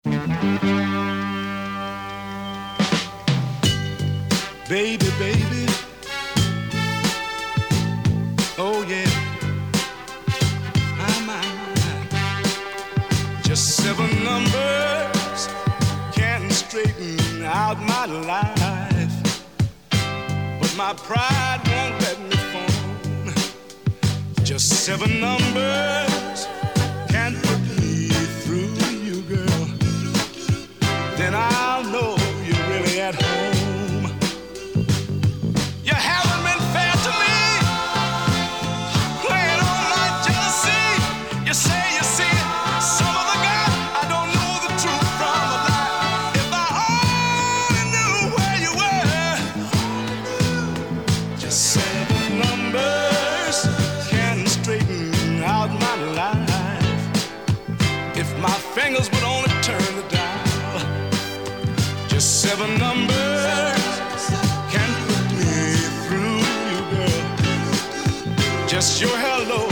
Baby, baby, oh yeah, my. Just seven numbers can straighten out my life, but my pride won't let me phone. Just seven numbers can put me through you, girl. Then I'll know you're really at home. Fingers would only turn the dial. Just seven numbers can put me through you, girl. Just your hello